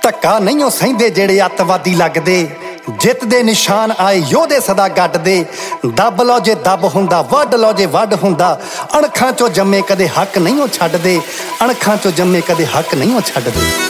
ਧੱਕਾ ਨਹੀਂ ਉਹ ਸਹਿੰਦੇ ਜਿਹੜੇ ਅੱਤਵਾਦੀ ਲੱਗਦੇ। ਜਿੱਤ ਦੇ ਨਿਸ਼ਾਨ ਆਏ ਯੋਧੇ ਸਦਾ ਗੱਡਦੇ। ਦੱਬ ਲਓ ਜੇ ਦੱਬ ਹੁੰਦਾ, ਵੱਢ ਲਓ ਜੇ ਵੱਢ ਹੁੰਦਾ। ਅਣਖਾਂ ਚੋਂ ਜੰਮੇ ਕਦੇ ਹੱਕ ਨਹੀਂ ਉਹ ਛੱਡਦੇ। ਅਣਖਾਂ ਚੋਂ ਜੰਮੇ ਕਦੇ ਹੱਕ ਨਹੀਂ ਉਹ ਛੱਡਦੇ।